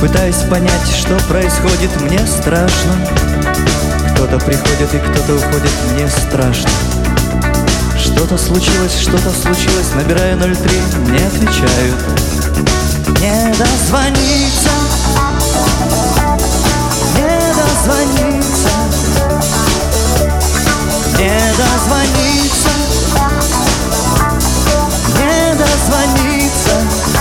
Пытаюсь понять, что происходит, мне страшно. Кто-то приходит и кто-то уходит, мне страшно. Что-то случилось, набираю 03, не отвечают. Не дозвониться, не дозвониться, не дозвониться, не дозвониться.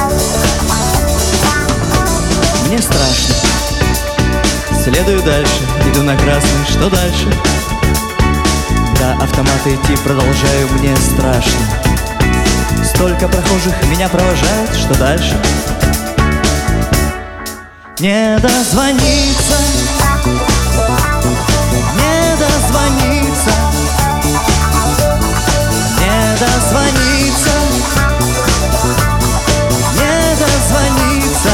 Мне страшно. Следую дальше, иду на красный, что дальше? До автомата идти продолжаю, мне страшно. Столько прохожих меня провожают, что дальше? Не дозвониться, не дозвониться, не дозвониться, не дозвониться.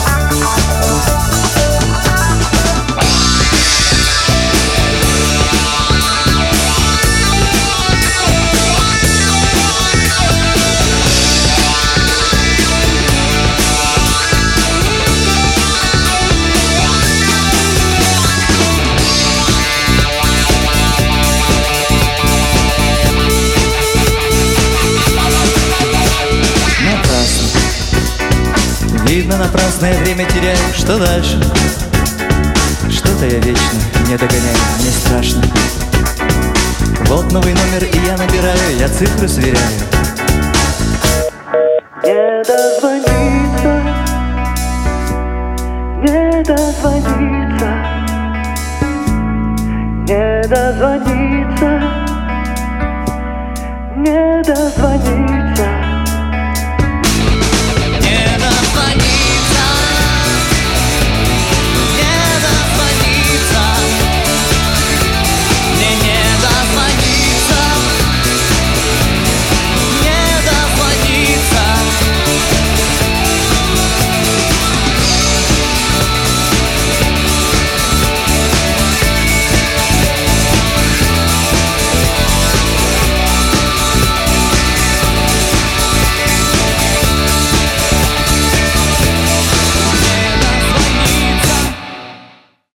Видно, напрасное время теряю. Что дальше? Что-то я вечно не догоняю, мне страшно. Вот новый номер, и я набираю, я цифры сверяю. Не дозвониться, не дозвониться, не дозвониться, не дозвониться.